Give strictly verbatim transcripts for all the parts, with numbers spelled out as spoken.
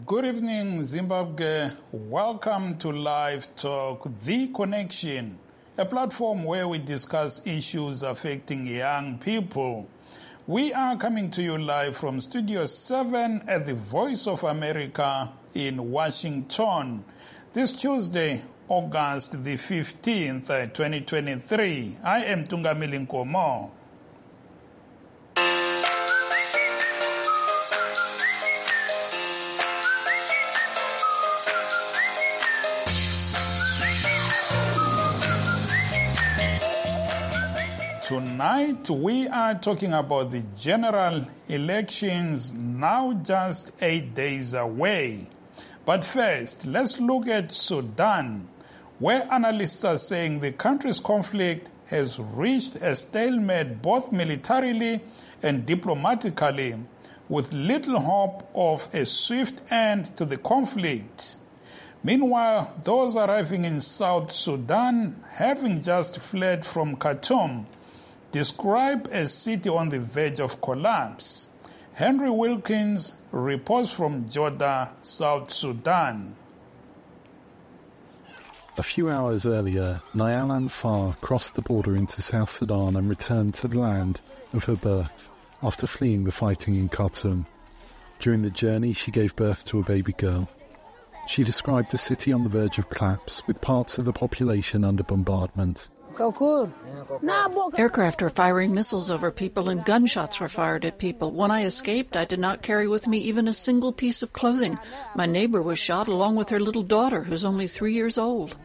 Good evening, Zimbabwe. Welcome to Live Talk, The Connection, a platform where we discuss issues affecting young people. We are coming to you live from Studio seven at the Voice of America in Washington. This Tuesday, August the fifteenth, twenty twenty-three. I am Tungamili Nkomo. Tonight, we are talking about the general elections, now just eight days away. But first, let's look at Sudan, where analysts are saying the country's conflict has reached a stalemate both militarily and diplomatically, with little hope of a swift end to the conflict. Meanwhile, those arriving in South Sudan, having just fled from Khartoum, describe a city on the verge of collapse. Henry Wilkins reports from Joda, South Sudan. A few hours earlier, Niall Anfar crossed the border into South Sudan and returned to the land of her birth after fleeing the fighting in Khartoum. During the journey, she gave birth to a baby girl. She described a city on the verge of collapse with parts of the population under bombardment. Aircraft were firing missiles over people and gunshots were fired at people. When I escaped, I did not carry with me even a single piece of clothing. My neighbor was shot along with her little daughter, who's only three years old.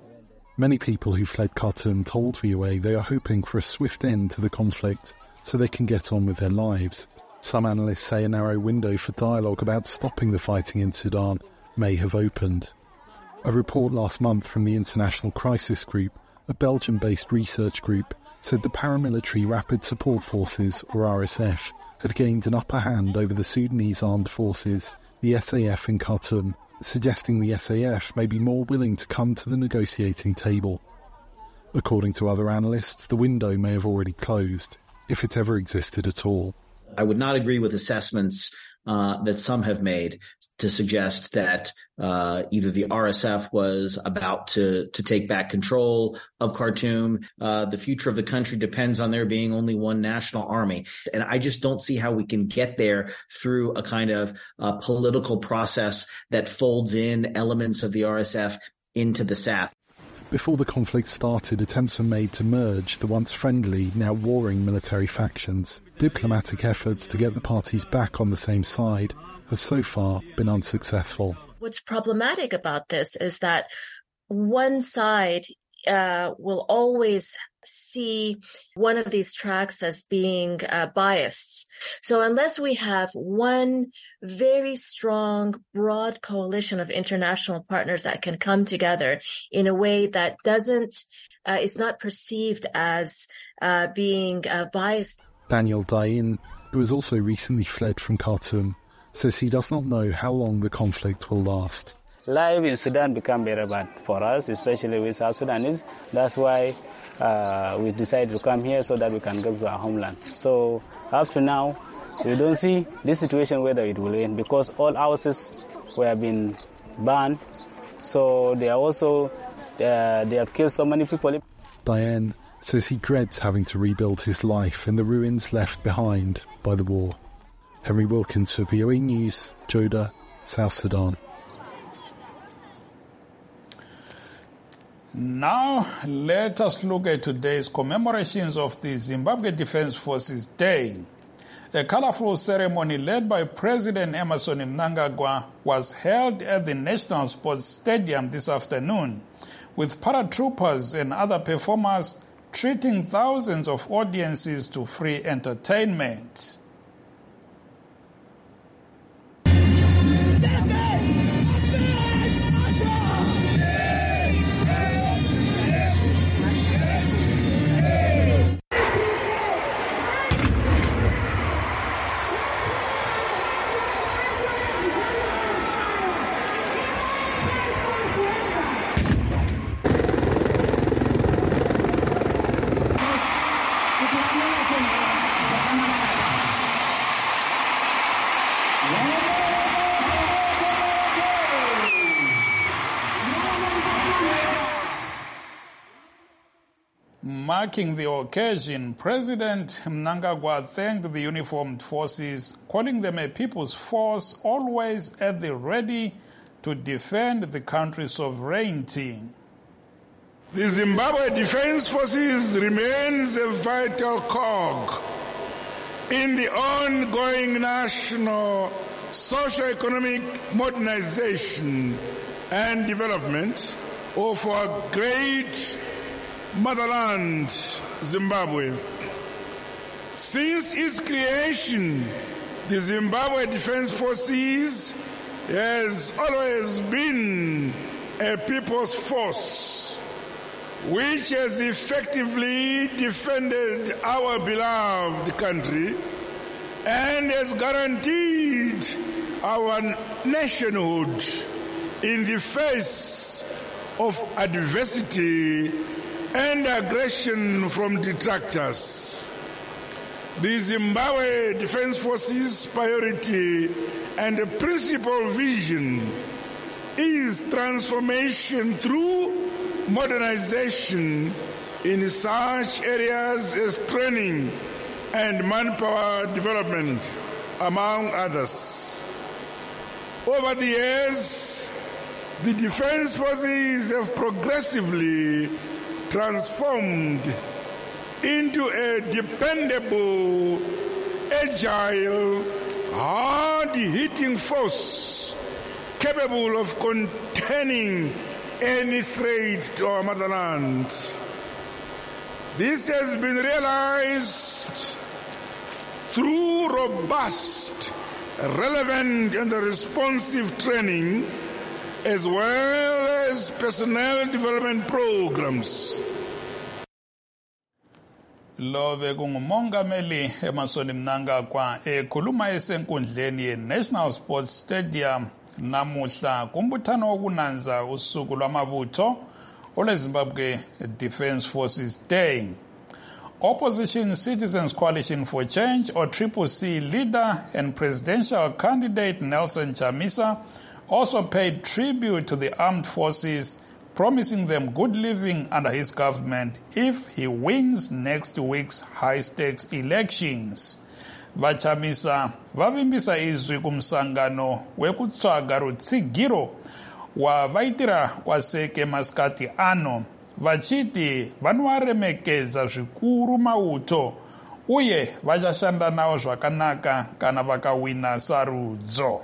Many people who fled Khartoum told V O A they are hoping for a swift end to the conflict so they can get on with their lives. Some analysts say a narrow window for dialogue about stopping the fighting in Sudan may have opened. A report last month from the International Crisis Group, a Belgium-based research group, said the paramilitary Rapid Support Forces, or R S F, had gained an upper hand over the Sudanese Armed Forces, the S A F in Khartoum, suggesting the S A F may be more willing to come to the negotiating table. According to other analysts, the window may have already closed, if it ever existed at all. I would not agree with assessments uh, that some have made to suggest that uh, either the R S F was about to to take back control of Khartoum. Uh, the future of the country depends on there being only one national army. And I just don't see how we can get there through a kind of uh, political process that folds in elements of the R S F into the S A F. Before the conflict started, attempts were made to merge the once friendly, now warring military factions. Diplomatic efforts to get the parties back on the same side have so far been unsuccessful. What's problematic about this is that one side uh, will always see one of these tracks as being uh, biased. So unless we have one very strong, broad coalition of international partners that can come together in a way that doesn't, uh, is not perceived as uh, being uh, biased. Daniel Dain, who has also recently fled from Khartoum, says he does not know how long the conflict will last. Life in Sudan become very bad for us, especially with South Sudanese. That's why uh, we decided to come here so that we can go to our homeland. So up to now, we don't see this situation whether it will end because all houses were being burned. So they are also uh, they have killed so many people. Diane says he dreads having to rebuild his life in the ruins left behind by the war. Henry Wilkins for V O A News, Joda, South Sudan. Now, let us look at today's commemorations of the Zimbabwe Defense Forces Day. A colorful ceremony led by President Emmerson Mnangagwa was held at the National Sports Stadium this afternoon, with paratroopers and other performers treating thousands of audiences to free entertainment. marking the occasion, President Mnangagwa thanked the uniformed forces, calling them a people's force always at the ready to defend the country's sovereignty. The Zimbabwe Defense Forces remains a vital cog in the ongoing national socio-economic modernization and development of our great motherland, Zimbabwe. Since its creation, the Zimbabwe Defense Forces has always been a people's force, which has effectively defended our beloved country and has guaranteed our nationhood in the face of adversity and aggression from detractors. The Zimbabwe Defense Forces' priority and principal vision is transformation through modernization in such areas as training and manpower development, among others. Over the years, the Defense Forces have progressively transformed into a dependable, agile, hard-hitting force capable of containing any threat to our motherland. This has been realized through robust, relevant, and responsive training, as well as personnel development programs. Lo bekungumongameli Emmerson Mnangagwa ekhuluma esenkundleni ye-National Sports Stadium namuhla kumbuthano wokunanza usuku lwamabutho olweZimbabwe Defense Forces Day. Opposition Citizens Coalition for Change, or Triple C leader and presidential candidate Nelson Chamisa also paid tribute to the armed forces, promising them good living under his government if he wins next week's high-stakes elections. Vachamisa vavimbisa izwi kumsangano wekutsvaga rutsigiro wavaitira kwaseke masikati ano, vachiti vanovaremekeza zvikuru mauto uye vachashanda nawo zvakanaka kana vakawina sarudzo.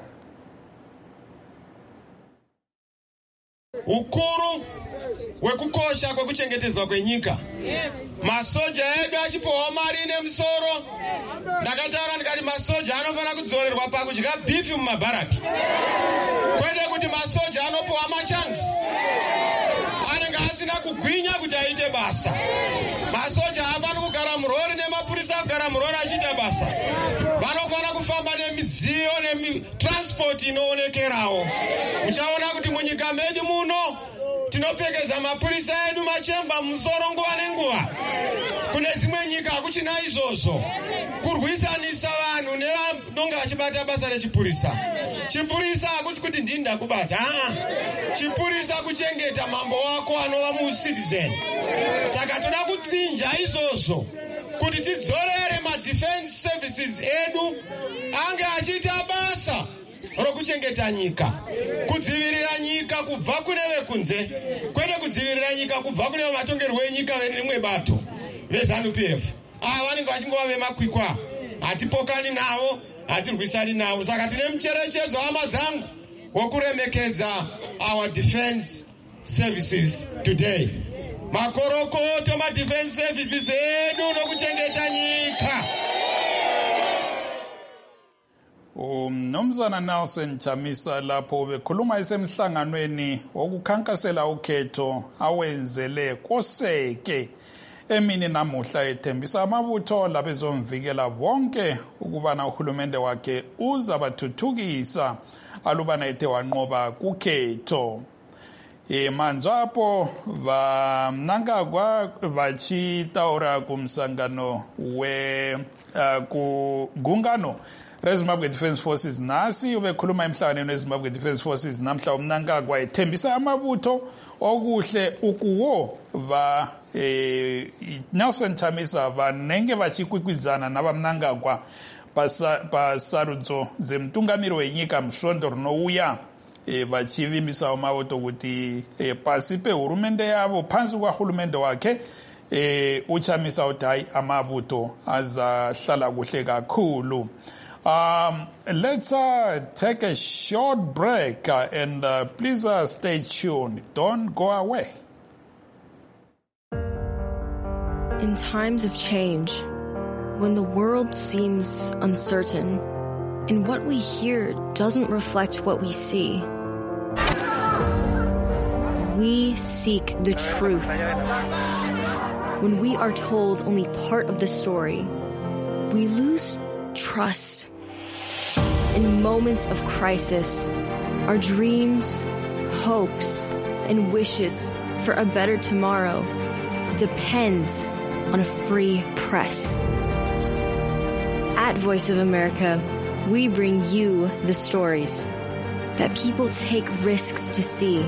Ukuru wekukosha kwekuchengetedzwa kwenyika. Masoja edu achipowa mari nemusoro. Ndakataura ndikati masoja anofana kudzorerwa pakudya beef mumabharaki. Kwete kuti masoja anopowa machanks. Anenge asina kugwinya kuti aite basa. Masoja hafani kugara murori nemapurisa kugara murori achiita basa. Vanofana kufamba nemidziyo netransport inoonekerawo. Muchaona kuti munyika medu muno tinopfekeza mapurisa edu machemba musoro nguva nenguva. Kune dzimwe nyika hakuchina izvozvo. Kurwisanisa vanhu nevanonga vachibata basa rechipurisa. Chipurisa hakusi kuti ndini ndakubata. Chipurisa kuchengeta mambo wako anova mu-citizen. Saka toda kutsinja izvozvo kuti tidzorere ma-defense services edu ange achiita basa rokuchengeta nyika, kudzivirira nyika kubva kune vekunze, kwete kudzivirira nyika kubva kune vatongerwe wenyika verimwe bato veZANU P F. Ava vanenge vachingova vemakwikwa, hatipokani navo, hatirwisani navo. Saka tine mucherechedzo hama dzangu wokuremekedza our defense services today. Makorokoto ma-defense services edu nokuchengeta nyika. Umnumzana Nelson Chamisa lapho bekhuluma esemhlanganweni wokukhankasela ukhetho awenzele koseke emini namuhla ethembisa amabutho labezomvikela bonke ukubana uhulumende wakhe uzabathuthukisa alubana ethe wanqoba kukhetho. e manzwapo vaMnangagwa vachitaura kumusangano we uh, kugungano reZimbabwe Defence Forces nhasi ubekhuluma emhlanganweni weZimbabwe Defence Forces namhla uMnangagwa ethembisa amabutho okuhle ukuwo va eh, Nelson Chamisa vanenge vachikwikwizana navaMnangagwa pasarudzo dzemtungamiri wenyika musvondo rinouya e, vachivimbisawo mavoto kuti e, pasi pehurumende yavo pansi kwahurumende wake e, uchamisa kuti hayi amavuto azahlala kuhle kakhulu. Um, let's uh, take a short break uh, and uh, please uh, stay tuned. Don't go away. In times of change, when the world seems uncertain and what we hear doesn't reflect what we see, we seek the truth. When we are told only part of the story, we lose trust. In moments of crisis, our dreams, hopes, and wishes for a better tomorrow depends on a free press. At Voice of America, we bring you the stories that people take risks to see.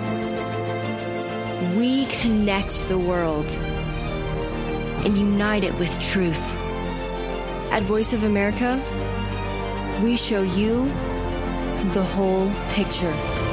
We connect the world and unite it with truth. At Voice of America, we show you the whole picture.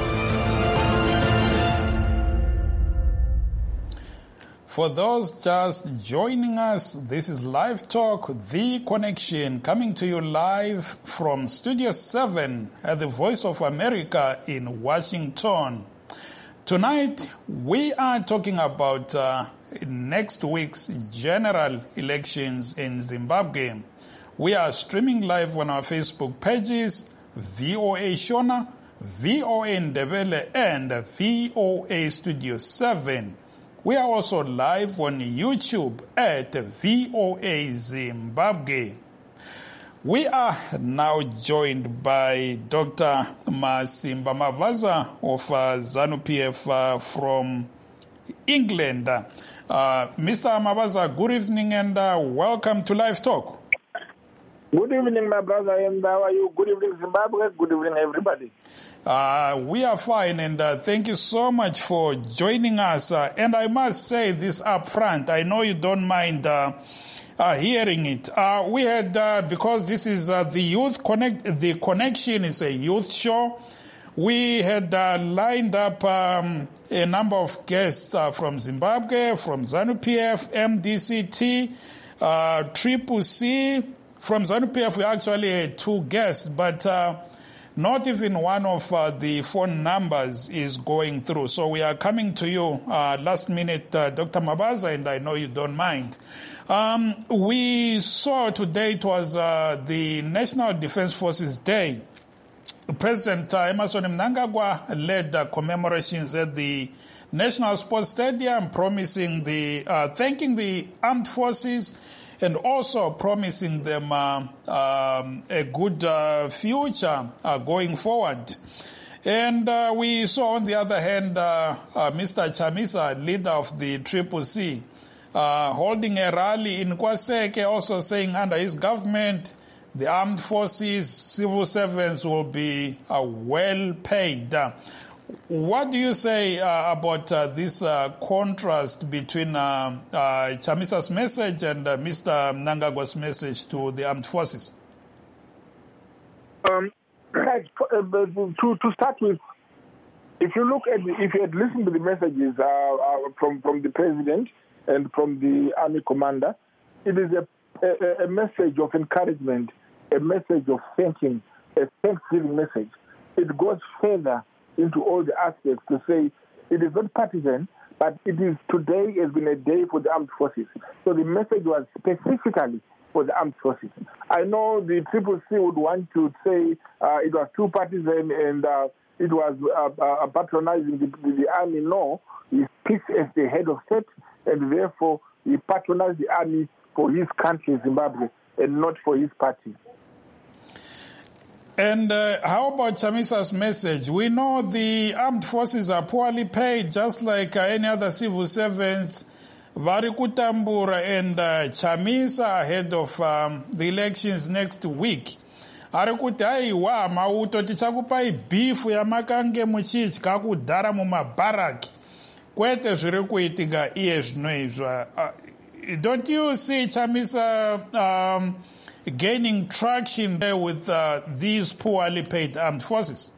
For those just joining us, this is Live Talk, The Connection, coming to you live from Studio seven at the Voice of America in Washington. Tonight, we are talking about uh, next week's general elections in Zimbabwe. We are streaming live on our Facebook pages, V O A Shona, V O A Ndebele, and V O A Studio seven. We are also live on YouTube at V O A Zimbabwe. We are now joined by Doctor Masimba Mavaza of uh, ZANU-P F uh, from England. Uh, Mister Mavaza, good evening and uh, welcome to Live Talk. Good evening, my brother, and how are you? Good evening, Zimbabwe. Good evening, everybody. Uh, we are fine, and uh, thank you so much for joining us. Uh, and I must say this up front. I know you don't mind uh, uh, hearing it. Uh, we had, uh, because this is uh, the Youth Connect, the Connection is a youth show. We had uh, lined up um, a number of guests uh, from Zimbabwe, from ZANU-P F, M D C T, uh, Triple C. From ZANU-P F, we actually had two guests, but uh, not even one of uh, the phone numbers is going through. So we are coming to you uh, last minute, uh, Doctor Mavaza, and I know you don't mind. Um, we saw today it was uh, the National Defence Forces Day. President uh, Emmerson Mnangagwa led uh, commemorations at the National Sports Stadium, promising the, uh, thanking the armed forces and also promising them uh, um, a good uh, future uh, going forward. And uh, we saw, on the other hand, uh, uh, Mister Chamisa, leader of the Triple C, uh, holding a rally in Kwaseke, also saying under his government, the armed forces, civil servants will be uh, well paid. Uh, What do you say uh, about uh, this uh, contrast between uh, uh, Chamisa's message and uh, Mister Mnangagwa's message to the armed forces? Um, right. Uh, to to start with, if you look at, the, if you had listened to the messages uh, uh, from from the president and from the army commander, it is a, a, a message of encouragement, a message of thanking, a thanksgiving message. It goes further into all the aspects to say it is not partisan, but it is today has been a day for the armed forces. So the message was specifically for the armed forces. I know the Triple C would want to say uh, it was too partisan and uh, it was uh, uh, patronizing the, the army. No, he speaks as the head of state, and therefore he patronized the army for his country, Zimbabwe, and not for his party. And uh, how about Chamisa's message? We know the armed forces are poorly paid, just like uh, any other civil servants. Vari kutambura, and uh, Chamisa ahead of um, the elections next week. Ari kuti aiwa mauto tichakupai beef yamakange muchidya kudhara mumabharaki. Kwete zviri kuitika iye zvinoizva. Don't you see Chamisa um, gaining traction there with uh, these poorly paid armed forces?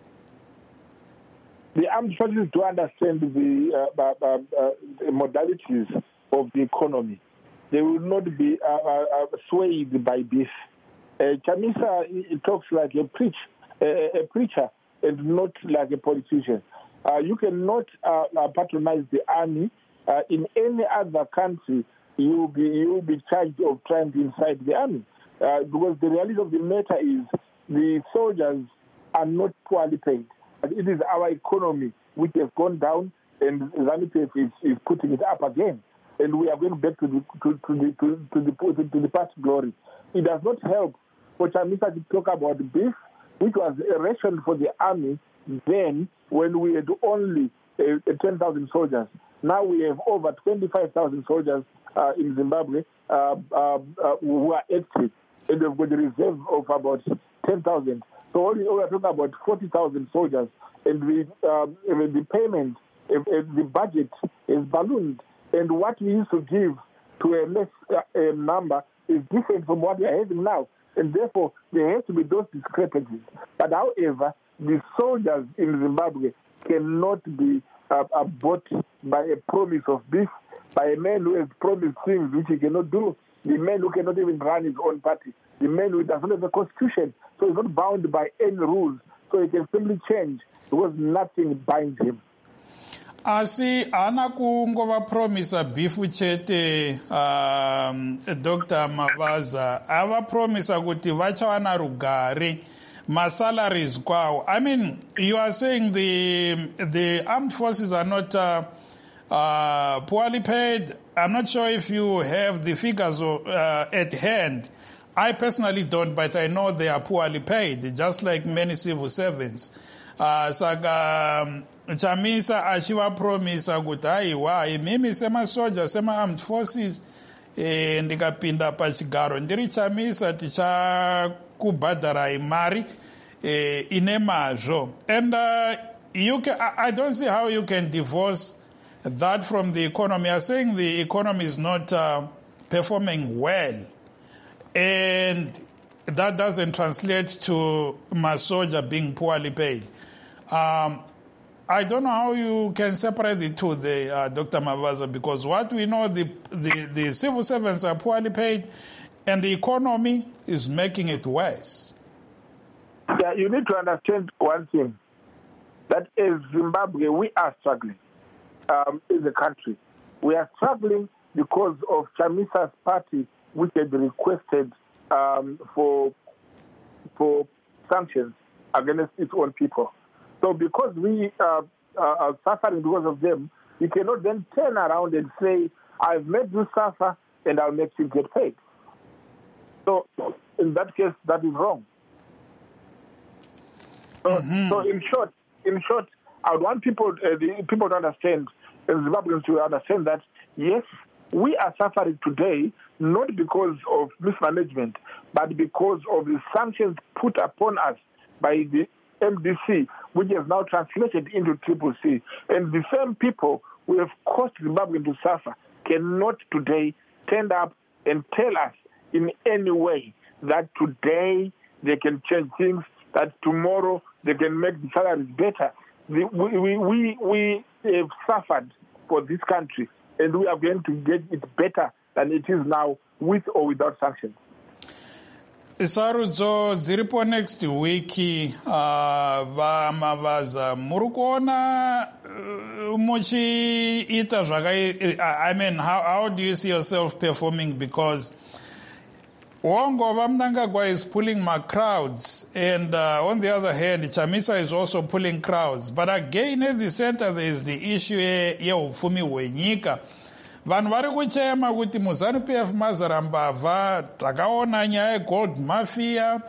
The armed forces do understand the, uh, uh, uh, the modalities of the economy. They will not be uh, uh, swayed by this. Uh, Chamisa it talks like a preach, a, a preacher, and not like a politician. Uh, you cannot uh, uh, patronize the army. Uh, in any other country, you will be you will be charged of trying to incite the army. Uh, because the reality of the matter is the soldiers are not poorly paid. It is our economy which has gone down, and ZANU-P F is, is putting it up again. And we are going back to the to, to the to, to the to, to the past glory. It does not help for Chamisa to talk about beef, which was a ration for the army then when we had only uh, ten thousand soldiers. Now we have over twenty-five thousand soldiers uh, in Zimbabwe uh, uh, uh, who are active, and we've got a reserve of about ten thousand. So only we are talking about forty thousand soldiers, and the uh, the payment, uh, the budget is ballooned. And what we used to give to a less uh, number is different from what we are having now. And therefore, there has to be those discrepancies. But however, the soldiers in Zimbabwe cannot be uh, uh, bought by a promise of beef, by a man who has promised things which he cannot do, the man who cannot even run his own party, the man who does not have a constitution, so he's not bound by any rules, so he can simply change because nothing binds him. Asi ana kungova promisa bifu chete um, Doctor Mavaza ava promisa kuti vachawana rugare masalaries kwawo. I mean, you are saying the the armed forces are not uh, uh, poorly paid. I'm not sure if you have the figures uh, at hand. I personally don't, but I know they are poorly paid, just like many civil servants. Uh, saka um, Chamisa achiva promisa kuti aiwa imimi sema soldier sema armed forces eh, ndikapinda pachigaro ndiri Chamisa tichakubhadharai mari eh, ine mazvo. And uh, you can, I, I don't see how you can divorce that from the economy. You're saying the economy is not uh, performing well, and that doesn't translate to my soldier being poorly paid. Um, I don't know how you can separate the two, the, uh, Doctor Mavaza, because what we know, the, the, the civil servants are poorly paid, and the economy is making it worse. Yeah, you need to understand one thing, that as Zimbabwe, we are struggling um, as a country. We are struggling because of Chamisa's party, which had requested um, for for sanctions against its own people. So because we uh, are suffering because of them, you cannot then turn around and say, I've made you suffer and I'll make you get paid. So in that case, that is wrong. So, mm-hmm. so in short, in short, I would want people, uh, the, people to understand, and Zimbabweans to understand that, yes, we are suffering today not because of mismanagement, but because of the sanctions put upon us by the M D C, which is now translated into Triple C. And the same people who have caused Zimbabwe to suffer cannot today stand up and tell us in any way that today they can change things, that tomorrow they can make the salaries better. We, we, we, we have suffered for this country, and we are going to get it better than it is now, with or without sanctions. Sarudzo dziripo next week uh, vaMavaza muri kuona muchiita zvakai. I mean, how, how do you see yourself performing? Because Wongova Mnangagwa is pulling my crowds, and uh, on the other hand, Chamisa is also pulling crowds. But again, at the center, there is the issue yeupfumi hwenyika. Vanhu vari kuchema kuti muZANU-P F mazara mbavha, takaona nyaya yegold mafia,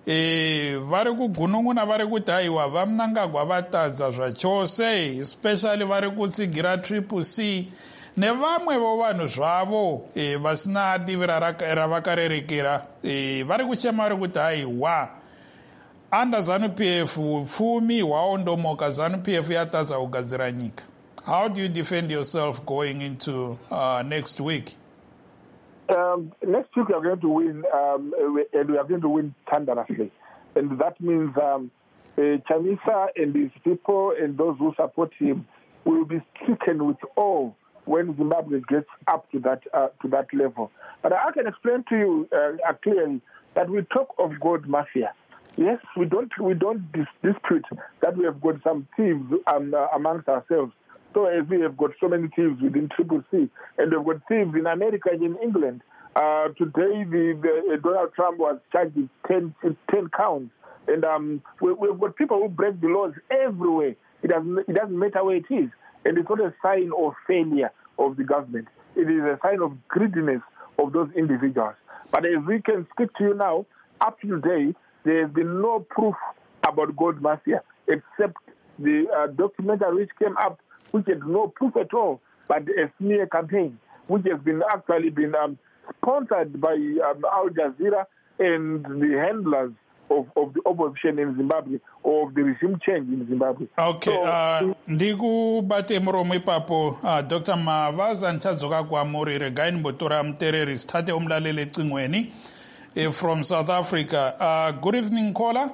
eh vari kugunun'una vari kuti haiwa vamunangagwa vatadza zvachose, especially vari kutsigira triple C nevamwevo vanhu zvavo eh, vasina divi ravakarerekera eh, vari kuchema vari kuti haiwa under ZANU P F pfumi hwaondomoka, ZANU P F yatadza kugadzira nyika. How do you defend yourself going into uh, next week? Um, next week we are going to win, um, and we are going to win thunderously. And that means um, uh, Chamisa and his people and those who support him will be stricken with awe when Zimbabwe gets up to that uh, to that level. But I can explain to you uh, clearly that we talk of gold mafia. Yes, we don't we don't dis- dispute that we have got some thieves um, uh, amongst ourselves. So as we have got so many thieves within Triple C, and we've got thieves in America and in England. Uh, today, the, the uh, Donald Trump was charged with ten, ten counts, and um, we, we've got people who break the laws everywhere. It doesn't it doesn't matter where it is, and it's not a sign of failure of the government. It is a sign of greediness of those individuals. But as we can speak to you now, up to today, there has been no proof about gold mafia except the uh, documentary which came up, which had no proof at all, but a smear campaign, which has been actually been um, sponsored by um, Al Jazeera and the handlers of, of the opposition in Zimbabwe, or of the regime change in Zimbabwe. Okay, so, uh, ndikubate muromo ipapo uh, Doctor Mavaza nchadzoka kwamuri regai nimbotora mutereri sithathe umlaleli ecingweni uh, from South Africa. Uh, good evening, caller.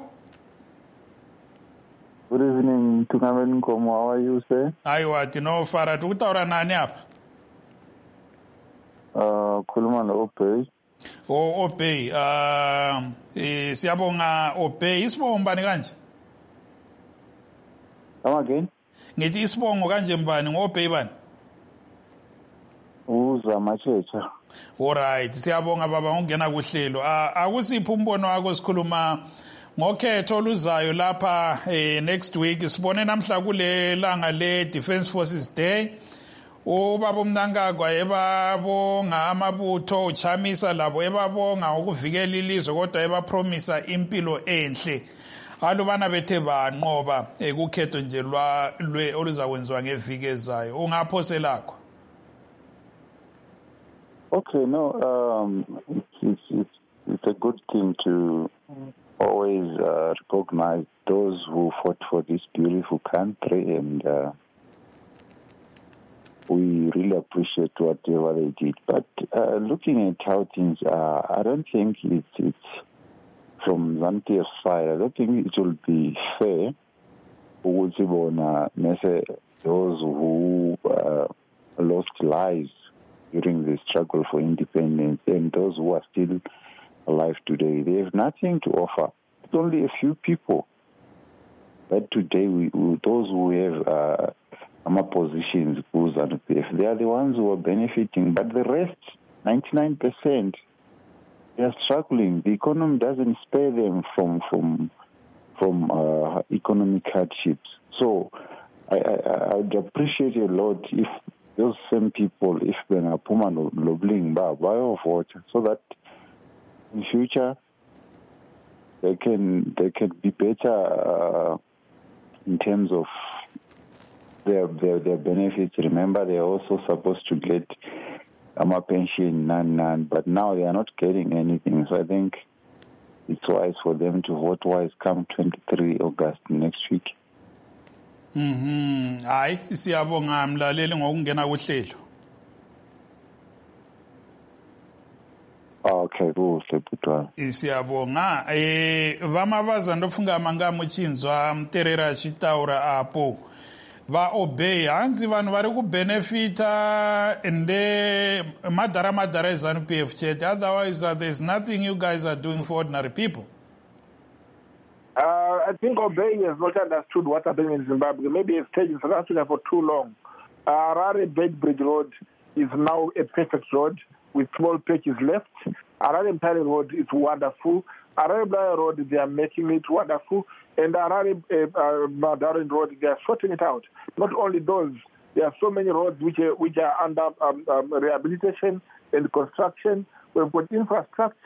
Good evening, Tungamen Nkomo. How are you, sir? Aiwa, tinofara. Tiri kutaura nani apa? Uh, khuluma no-Obey. Oh, Obey. Uh, eh, siyabonga Obey. Isibongo mbani kanje? Come again? Ngithi isibongo kanje mbani ngo-Obey bani? Uzamachecha. Alright, siyabonga baba ngokungena kuhlelo. Uh, akusiphi umbono wakho sikhuluma ngokhetho oluzayo lapha eh, next week. Sibone namhla kule langa le Defence Forces Day. Ubaba uMnangagwa ebabonga amabutho uChamisa labo ebabonga ukuvikela ilizwe kodwa ebapromisa impilo enhle. Alubana bethe banqoba ekukhetho nje lwa oluzakwenziwa ngeviki ezayo. Ungaphose lakho? Okay, no, um, it's, it's, it's a good thing to always uh, recognize those who fought for this beautiful country, and uh, we really appreciate whatever they did. But uh, looking at how things are, I don't think it's, it's from ZANU P F's side, I don't think it will be fair those who uh, lost lives during the struggle for independence and those who are still alive today. They have nothing to offer. It's only a few people that today, we, we those who have uh, our positions, they are the ones who are benefiting, but the rest, ninety-nine percent, they are struggling. The economy doesn't spare them from from from uh, economic hardships. So I, I, I would appreciate a lot if those same people, if they are Puma Lobling by of water, so that in future they can they can be better uh, in terms of their, their their benefits. Remember, they are also supposed to get um, a pension, none, none, but now they are not getting anything. So I think it's wise for them to vote wise come twenty-third of August next week. Mhm. Hayi, siyabonga mlaleli ngokungena kuhlelo. Okay, kuhle butwa. Siyabonga. Eh vamavaza ndofunga manga muchinzwa muterera chitaura apo. Va obey hanzi vanhu vari ku benefita ende madhara madhara ZANU P F chet. Otherwise uh, there's nothing you guys are doing for ordinary people. Uh, I think Obey has not understood what's happening in Zimbabwe. Maybe it's stayed in South Africa for too long. Uh, Harare Bedbridge Road is now a perfect road with small patches left. Harare Mpare Road is wonderful. Harare Blaya Road, they are making it wonderful. And Harare uh, Madarin Road, they are sorting it out. Not only those, there are so many roads which are, which are under um, um, rehabilitation and construction. We've got infrastructure.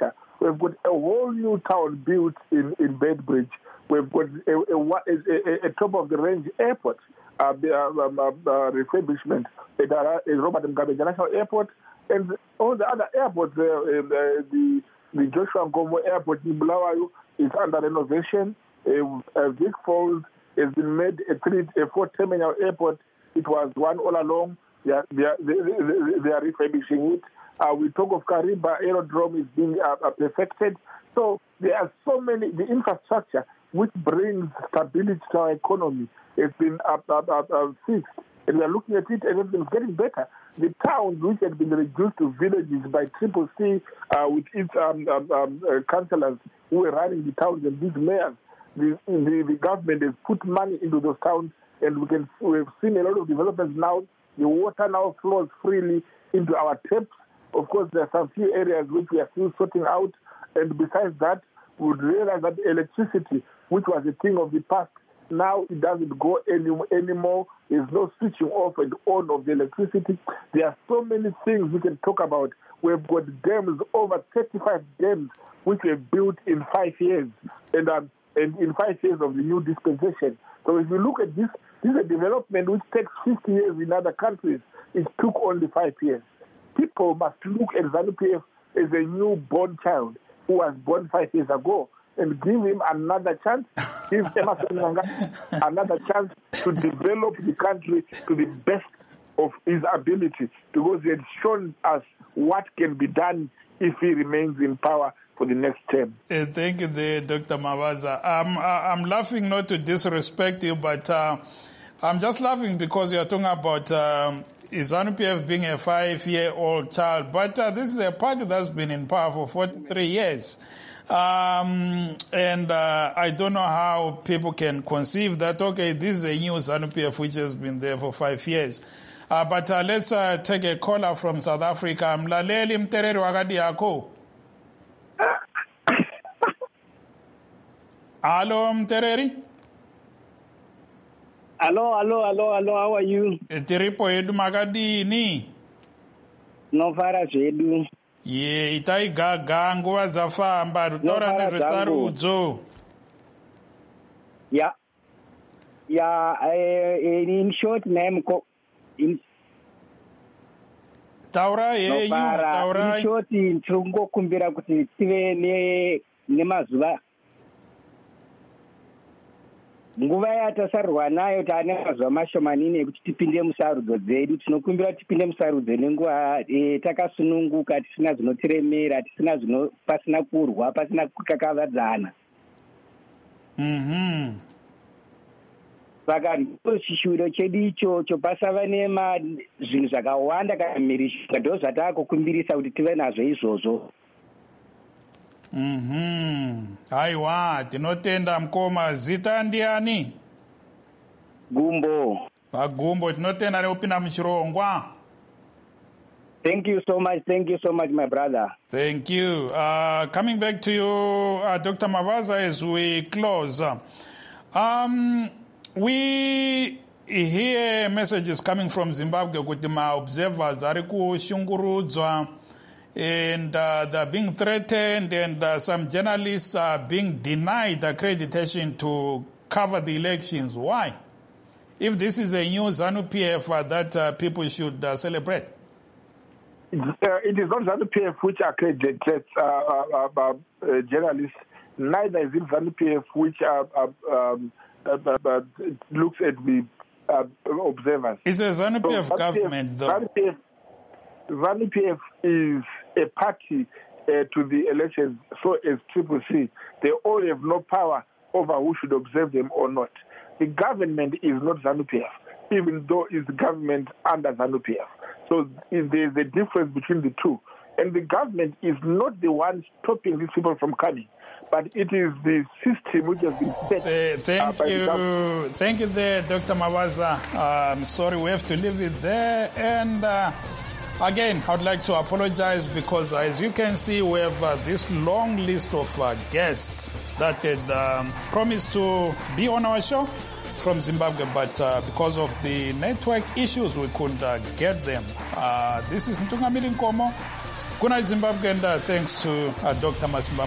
We've got a whole new town built in, in Bedbridge. We've got a, a, a, a top-of-the-range airport, uh, um, uh, uh, refurbishment at uh, Robert Mugabe International Airport, and all the other airports, uh, uh, the, the Joshua Nkomo Airport in Bulawayo is under renovation. Uh, uh, Vic Falls has been made a, three, a four-terminal airport. It was one all along. They are, they are, they, they, they are refurbishing it. Uh, we talk of Kariba Aerodrome is being uh, perfected. So there are so many, the infrastructure which brings stability to our economy has been up, up, up, up fixed. And we are looking at it and it's been getting better. The towns which had been reduced to villages by Triple C uh, with its um, um, um, uh, councillors who were running the towns and these mayors, the, the, the government has put money into those towns, and we can we've seen a lot of developments now. The water now flows freely into our taps. Of course, there are some few areas which we are still sorting out. And besides that, we would realize that electricity, which was a thing of the past, now it doesn't go any, anymore. There's no switching off and on of the electricity. There are so many things we can talk about. We've got dams, over thirty-five dams, which were built in five years, and, um, and in five years of the new dispensation. So if you look at this, this is a development which takes fifty years in other countries. It took only five years. People must look at ZANU-P F as a newborn child who was born five years ago and give him another chance, give Emmerson Mnangagwa another chance to develop the country to the best of his ability, because he had shown us what can be done if he remains in power for the next term. Uh, thank you, there, Doctor Mavaza. Um, I'm laughing not to disrespect you, but uh, I'm just laughing because you're talking about um, ZANU-P F being a five-year-old child. But uh, this is a party that's been in power for forty-three years. Um, and uh, I don't know how people can conceive that, okay, this is a new ZANU-P F which has been there for five years. Uh, but uh, let's uh, take a caller from South Africa. Mlaleli Mtereri wakati yako. Hello, Mtereri. Hello, hello, hello, hello, how are you? Tiripo edu makadini. No fara zvedu. Ye, itaigaga nguva dzafamba rutaura nezvesarudzo. Yeah. Yeah, uh, in short name, in taura yenyu, taura. In short, tinokumbira kuti tive ne nemazuva. Nguva yatasarwa nayo taane mazuva mashomanini ekuti tipinde musarudzo dzedu. Tinokumbira tipinde musarudzo nenguva e, takasununguka, tisina zvinotiremera, tisina zvino pasina kurwa, pasina kukakavadzana. Mhm. Saka ndiro chishuviro chedu ichocho, pasava nema zvinhu zvakawanda kana mhirizhonga ndo zvataakukumbirisa kuti tive nazvo izvozvo. Mhm. Aiwa, tinotenda mkoma. Zita ndiani? Gumbo. Pagumbo, tinotenda neupinda muchirongwa. Thank you so much. Thank you so much, my brother. Thank you. Uh, coming back to you, uh, Doctor Mavaza, as we close. Um, we hear messages coming from Zimbabwe kuti ma-observers ari kushungurudzwa, and uh, they're being threatened, and uh, some journalists are being denied accreditation to cover the elections. Why? If this is a new ZANU-P F uh, that uh, people should uh, celebrate. Uh, it is not ZANU-P F which accredits uh, uh, uh, uh, journalists. Neither is it ZANU-P F which uh, uh, um, uh, uh, looks at the uh, observers. It's a ZANU-P F so, government, ZANU-P F, though. ZANU-P F, ZANU-P F is a party uh, to the elections, so is Triple C. They all have no power over who should observe them or not. The government is not ZANU-P F, even though it's the government under ZANU-P F. So there's a difference between the two. And the government is not the one stopping these people from coming, but it is the system which has been set. Uh, thank uh, you. Thank you there, Doctor Mavaza. I'm um, sorry we have to leave it there. And uh, again, I would like to apologize because, as you can see, we have uh, this long list of uh, guests that had um, promised to be on our show from Zimbabwe, but uh, because of the network issues, we couldn't uh, get them. Uh, this is Ntungamiri Nkomo. Good night, Zimbabwe, and uh, thanks to uh, Doctor Masimba